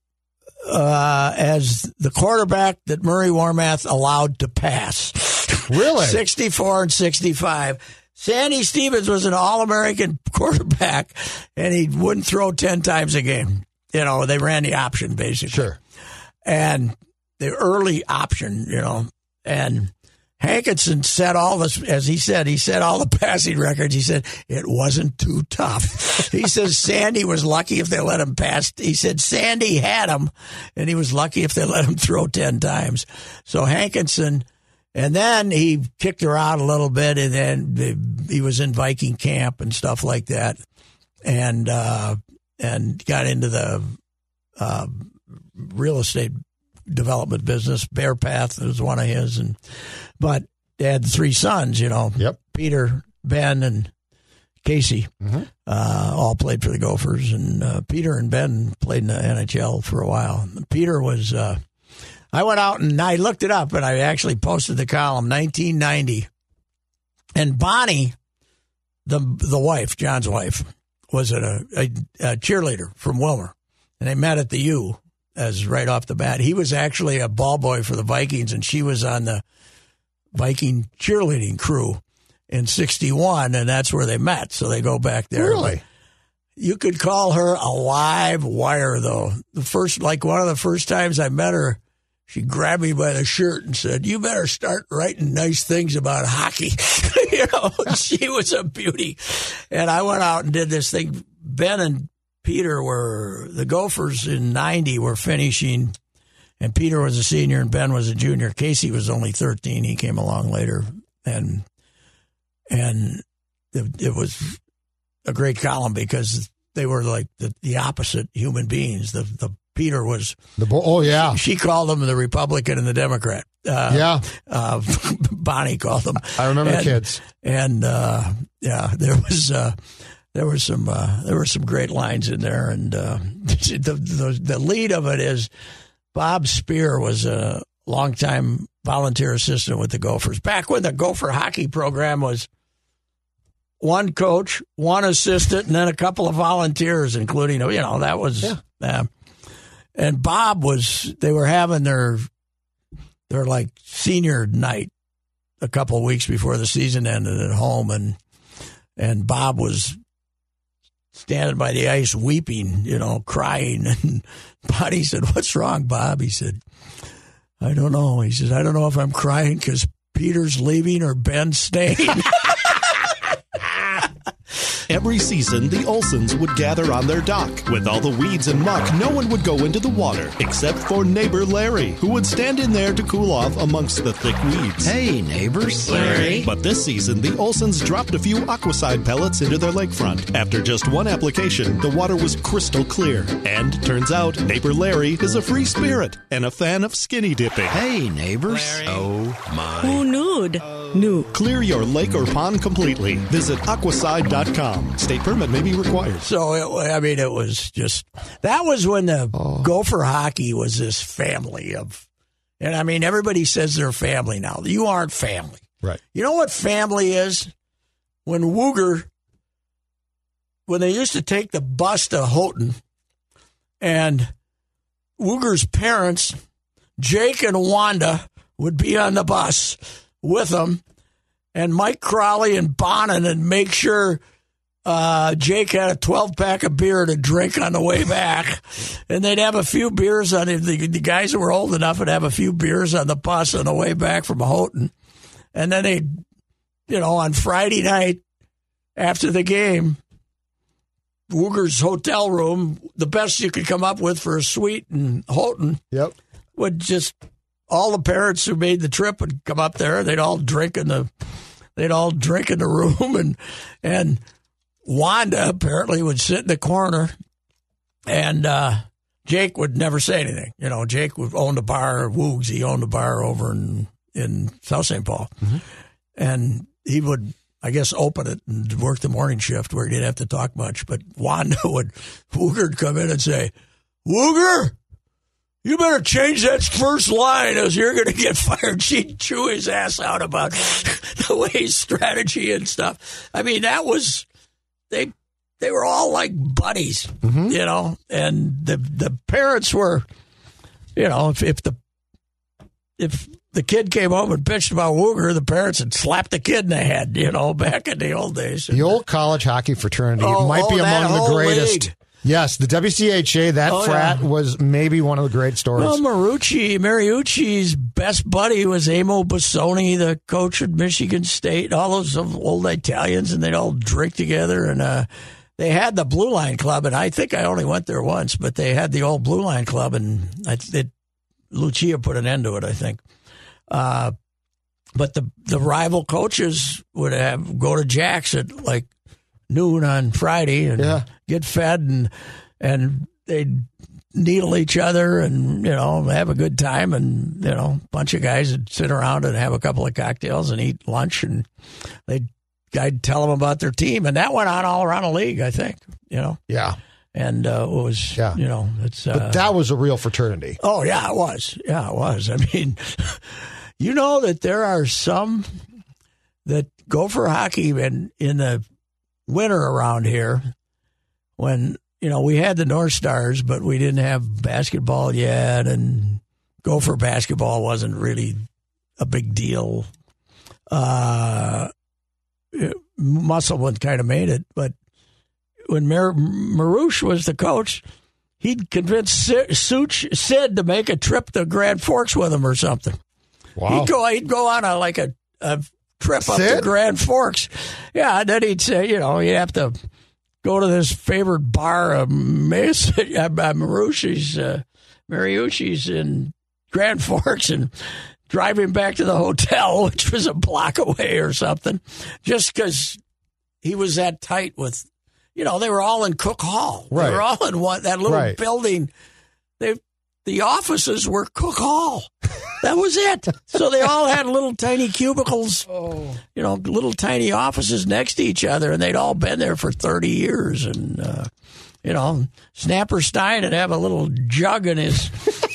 D: as the quarterback that Murray Warmath allowed to pass.
E: Really?
D: 64 and 65. Sandy Stevens was an All-American quarterback, and he wouldn't throw 10 times a game. They ran the option, basically.
E: Sure.
D: And the early option, and Hankinson set all this, as he set all the passing records. He said it wasn't too tough. He says Sandy was lucky if they let him pass. He said Sandy had him, and he was lucky if they let him throw 10 times. So Hankinson, and then he kicked her out a little bit, and then he was in Viking camp and stuff like that. And got into the real estate development business. Bear Path was one of his, but they had 3 sons.
E: Yep.
D: Peter, Ben, and Casey. Mm-hmm. All played for the Gophers, and Peter and Ben played in the NHL for a while. Peter was. I went out and I looked it up, and I actually posted the column 1990, and Bonnie, the wife, John's wife, was a cheerleader from Wilmer, and they met at the U as right off the bat. He was actually a ball boy for the Vikings, and she was on the Viking cheerleading crew in 61, and that's where they met. So they go back there.
E: Really?
D: You could call her a live wire, though. One of the first times I met her, she grabbed me by the shirt and said, "You better start writing nice things about hockey." She was a beauty. And I went out and did this thing. Ben and Peter the Gophers in 90 were finishing, and Peter was a senior and Ben was a junior. Casey was only 13. He came along later. And it was a great column because they were like the opposite human beings. The Peter was She called him the Republican and the Democrat. Bonnie called them.
E: I remember the kids.
D: And there were some great lines in there. And the lead of it is Bob Spear was a longtime volunteer assistant with the Gophers back when the Gopher hockey program was one coach, one assistant, and then a couple of volunteers, including, that was, and Bob they were having their like senior night a couple of weeks before the season ended at home. And Bob was standing by the ice weeping, crying. And Bonnie said, "What's wrong, Bob?" He said, "I don't know." He says, "I don't know if I'm crying because Peter's leaving or Ben's staying."
G: Every season, the Olsons would gather on their dock. With all the weeds and muck, no one would go into the water, except for neighbor Larry, who would stand in there to cool off amongst the thick weeds.
H: Hey, neighbors. Larry.
G: But this season, the Olsons dropped a few Aquacide pellets into their lakefront. After just one application, the water was crystal clear. And turns out, neighbor Larry is a free spirit and a fan of skinny dipping.
H: Hey, neighbors.
G: Larry. Oh, my.
I: Who knew?
G: Clear your lake or pond completely. Visit aquacide.com. State permit may be required.
D: So, it was just, that was when the Gopher hockey was this family of, and everybody says they're family now. You aren't family.
E: Right.
D: You know what family is? When they used to take the bus to Houghton, and Wooger's parents, Jake and Wanda, would be on the bus with them, and Mike Crowley and Bonin, and make sure Jake had a 12-pack of beer to drink on the way back, and they'd have a few beers on it. The guys that were old enough would have a few beers on the bus on the way back from Houghton, and then they'd, on Friday night after the game, Wooger's hotel room, the best you could come up with for a suite in Houghton, would just, all the parents who made the trip would come up there. They'd all drink in the room, and Wanda apparently would sit in the corner, and Jake would never say anything. Jake would own the bar, Woogs. He owned a bar over in South St. Paul, and he would, I guess, open it and work the morning shift where he didn't have to talk much. But Wooger'd come in and say, "Wooger, you better change that first line, as you're going to get fired." She'd chew his ass out about the way strategy and stuff. That was, they were all like buddies, and the parents were, if the kid came home and bitched about Wooger, the parents had slapped the kid in the head, back in the old days.
E: The old college hockey fraternity might be among the greatest.
D: League.
E: Yes, the WCHA, frat was maybe one of the great stories.
D: Well, Mariucci's best buddy was Amo Bassoni, the coach at Michigan State, all those old Italians, and they'd all drink together. And they had the Blue Line Club, and I think I only went there once, but they had the old Blue Line Club, and Lucia put an end to it, I think. But the rival coaches would go to Jack's at like noon on Friday and get fed, and they'd needle each other and have a good time, and a bunch of guys would sit around and have a couple of cocktails and eat lunch, and I'd tell them about their team, and that went on all around the league, I think. And it was, it's.
E: But that was a real fraternity.
D: Oh, yeah, it was. Yeah, it was. That there are some that go for hockey in the winter around here when we had the North Stars, but we didn't have basketball yet, and Gopher basketball wasn't really a big deal. Musselman kind of made it, but when Marouche was the coach, he'd convinced Sid to make a trip to Grand Forks with him or something.
E: Wow.
D: He'd go on a trip up to Grand Forks. Yeah, and then he'd say, you have to go to this favorite bar of Mariucci's in Grand Forks and drive him back to the hotel, which was a block away or something, just because he was that tight with, they were all in Cook Hall.
E: Right.
D: They were all in that little building. The offices were Cook Hall. That was it. So they all had little tiny cubicles, little tiny offices next to each other, and they'd all been there for 30 years. And, Snapper Stein would have a little jug in his,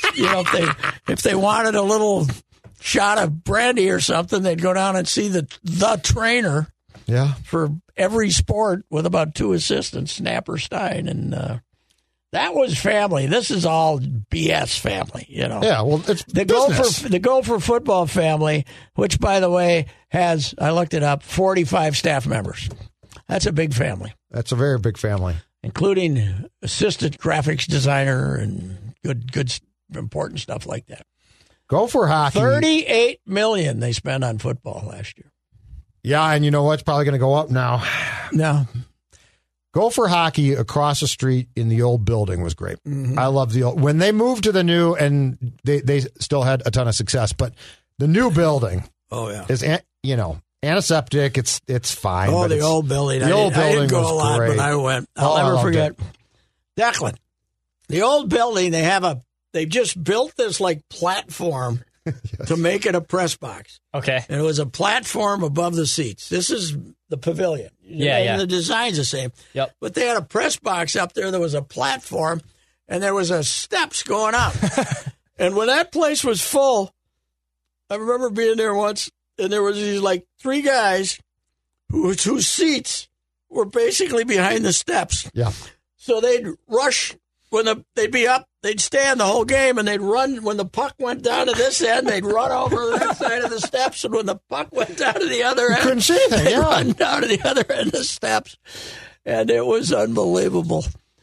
D: if they wanted a little shot of brandy or something, they'd go down and see the trainer for every sport with about 2 assistants, Snapper Stein. And that was family. This is all BS family,
E: Yeah, well, it's
D: the Gopher football family, which, by the way, has, I looked it up, 45 staff members. That's a big family.
E: That's a very big family.
D: Including assistant graphics designer and good important stuff like that.
E: Gopher hockey.
D: $38 million they spent on football last year.
E: Yeah, and you know what? It's probably going to go up now.
D: No.
E: Gopher hockey across the street in the old building was great. Mm-hmm. I love the old. When they moved to the new, and they still had a ton of success, but the new building.
D: Oh yeah,
E: is antiseptic. It's fine.
D: Oh,
E: but
D: the old building.
E: The old building
D: I didn't go
E: was
D: a lot,
E: great.
D: but I went. I'll never forget. Declan, the old building. They just built this platform to make it a press box.
F: Okay,
D: and it was a platform above the seats. This is the pavilion.
F: Yeah.
D: The design's the same.
F: Yep.
D: But they had a press box up there. There was a platform, and there was steps going up. And when that place was full, I remember being there once, and there was these 3 guys whose seats were basically behind the steps.
E: Yeah.
D: So they'd rush they'd be up. They'd stand the whole game, and they'd run. When the puck went down to this end, they'd run over that side of the steps. And when the puck went down to the other end,
E: couldn't see anything.
D: they'd run down to the other end of the steps. And it was unbelievable.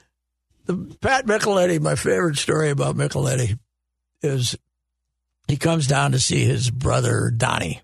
D: Pat Micheletti, my favorite story about Micheletti is he comes down to see his brother, Donnie.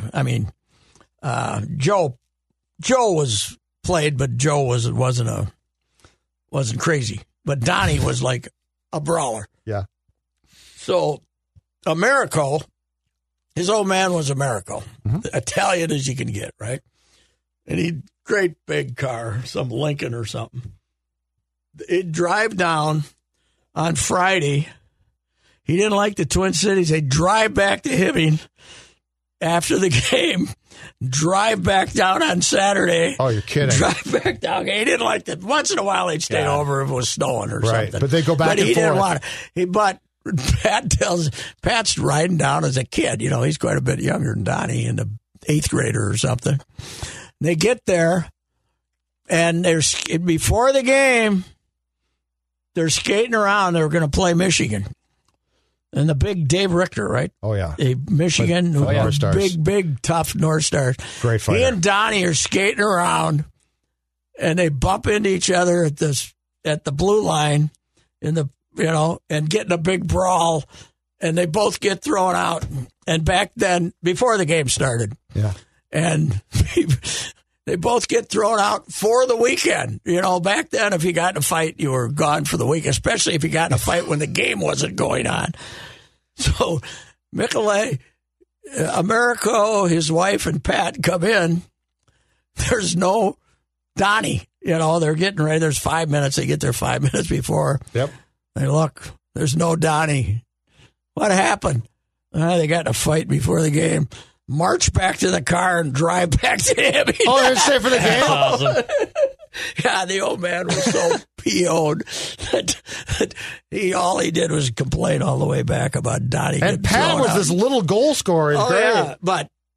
D: Joe was played, but Joe wasn't crazy. But Donnie was like a brawler.
E: Yeah.
D: So, Americo, his old man was Americo. Mm-hmm. Italian as you can get, right? And he'd great big car, some Lincoln or something. He'd drive down on Friday. He didn't like the Twin Cities. They'd drive back to Hibbing after the game. Drive back down on Saturday.
E: Oh, you're kidding.
D: Drive back down. He didn't like that. Once in a while, they'd stay over if it was snowing or something.
E: But they go back and forth.
D: But he didn't want it. But Pat's riding down as a kid. He's quite a bit younger than Donnie, in the 8th grader or something. They get there, and before the game, they're skating around. They're going to play Michigan. And the big Dave Richter, right?
E: Oh, yeah.
D: Michigan,
E: North Stars.
D: big, tough North Stars.
E: Great fighter.
D: He and Donnie are skating around, and they bump into each other at the blue line, and get in a big brawl, and they both get thrown out. And back then, before the game started, and they both get thrown out for the weekend. Back then, if you got in a fight, you were gone for the week, especially if you got in a fight when the game wasn't going on. So, Micheletti, Americo, his wife, and Pat come in. There's no Donnie. They're getting ready. There's 5 minutes. They get there 5 minutes before.
E: Yep.
D: They look. There's no Donnie. What happened? They got in a fight before the game. March back to the car and drive back to him.
E: Oh, they're staying for the game?
F: That's awesome.
D: Yeah, the old man was so PO'd that all he did was complain all the way back about Donnie.
E: And Pat was this little goal scorer.
D: Oh, yeah, but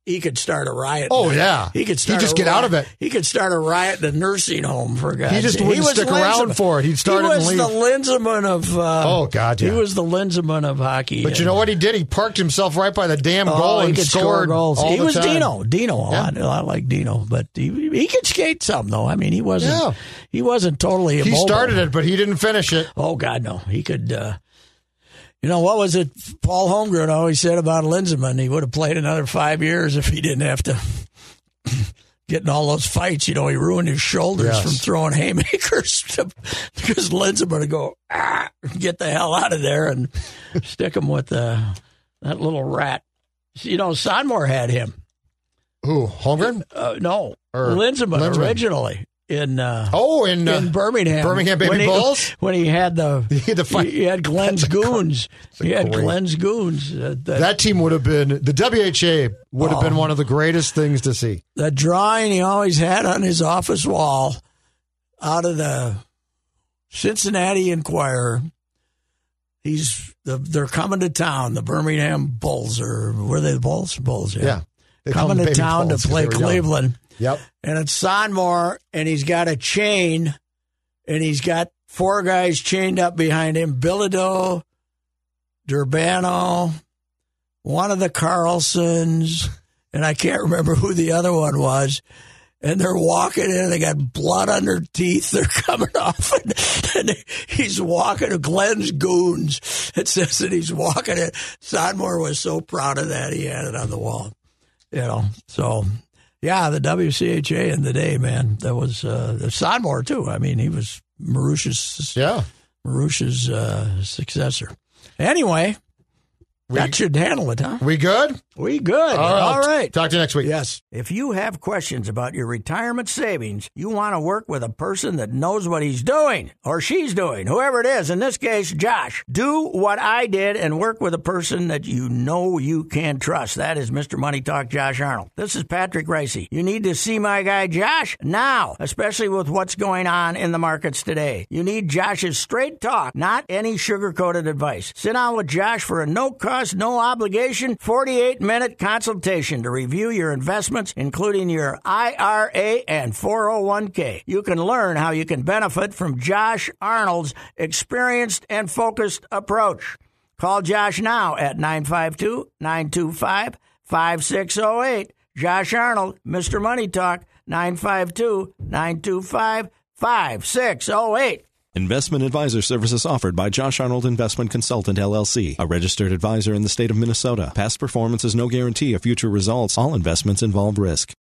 D: he could start a riot.
E: Oh, yeah.
D: He could start
E: He'd just get out of it.
D: He could start a riot in a nursing home, for God's sake.
E: He just wouldn't stick around for it. He'd start it and leave.
D: He was the Linseman of...
E: oh, God, yeah.
D: He was the Linseman of hockey.
E: But you know what he did? He parked himself right by the damn goal and scored
D: goals.
E: All
D: he
E: the
D: was
E: time.
D: Dino a lot. I like Dino, but he could skate some, though. I mean, he wasn't totally immobile.
E: He started it, but he didn't finish it.
D: Oh, God, no. He could... what was it Paul Holmgren always said about Linseman? He would have played another 5 years if he didn't have to get in all those fights. He ruined his shoulders from throwing haymakers because Linseman would go, get the hell out of there and stick him with that little rat. Sonmore had him.
E: Who, Holmgren?
D: No, Linseman originally. In Birmingham.
E: Birmingham Baby Bulls?
D: When he had the
E: fight.
D: He had Glenn's Goons.
E: That team would have been, the WHA would have been one of the greatest things to see.
D: The drawing he always had on his office wall out of the Cincinnati Enquirer. They're coming to town, the Birmingham Bulls, or were they the Bulls? Bulls, yeah. Coming to town to play Cleveland.
E: Yep.
D: And it's Sonmore, and he's got a chain, and he's got 4 guys chained up behind him. Bilodeau, Durbano, one of the Carlsons, and I can't remember who the other one was. And they're walking in, they got blood on their teeth. They're coming off, and he's walking. Glenn's Goons. It says that he's walking it. Sonmore was so proud of that, he had it on the wall. So... yeah, the WCHA in the day, man. That was Sonmore, too. I mean, he was Marush's successor. Anyway, that should handle it, huh?
E: We good?
D: We good. All right.
E: Talk to you next week.
D: Yes. If you have questions about your retirement savings, you want to work with a person that knows what he's doing or she's doing, whoever it is, in this case, Josh. Do what I did and work with a person that you know you can trust. That is Mr. Money Talk, Josh Arnold. This is Patrick Ricey. You need to see my guy, Josh, now, especially with what's going on in the markets today. You need Josh's straight talk, not any sugar-coated advice. Sit down with Josh for a no-cost, no-obligation, 48-minute consultation to review your investments, including your IRA and 401k. You can learn how you can benefit from Josh Arnold's experienced and focused approach. Call Josh now at 952-925-5608. Josh Arnold, Mr. Money Talk, 952-925-5608.
G: Investment advisor services offered by Josh Arnold Investment Consultant, LLC, a registered advisor in the state of Minnesota. Past performance is no guarantee of future results. All investments involve risk.